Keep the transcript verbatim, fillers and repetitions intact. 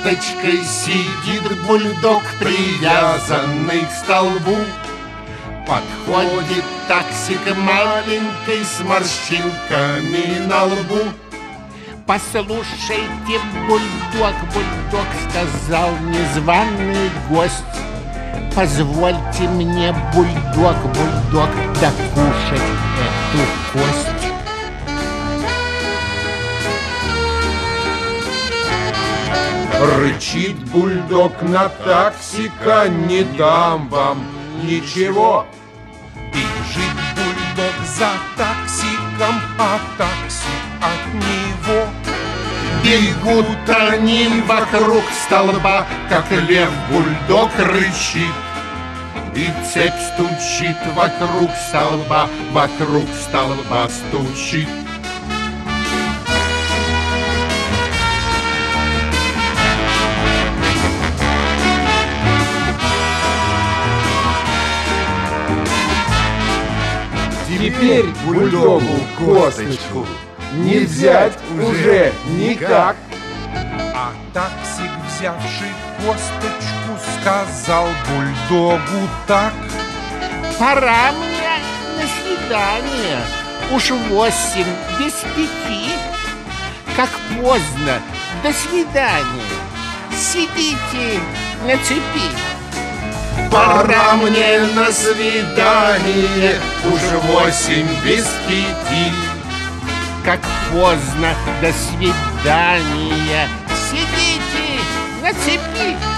косточкой сидит бульдог, привязанный к столбу. Подходит такси к маленькой с морщинками на лбу. Послушайте, бульдог, бульдог, сказал незваный гость, позвольте мне, бульдог, бульдог, докушать эту кость. Рычит бульдог на таксика: не дам вам ничего. Бежит бульдог за таксиком, а такси от него. Бегут они вокруг столба, как лев бульдог рычит. И цепь стучит вокруг столба, вокруг столба стучит. Теперь бульдогу косточку не взять уже никак. А таксик, взявший косточку, сказал бульдогу так: пора мне на свидание, уж восемь без пяти. Как поздно, до свидания, сидите на цепи. Пора мне на свидание, уж восемь без пяти. Как поздно, до свидания, сидите на цепи.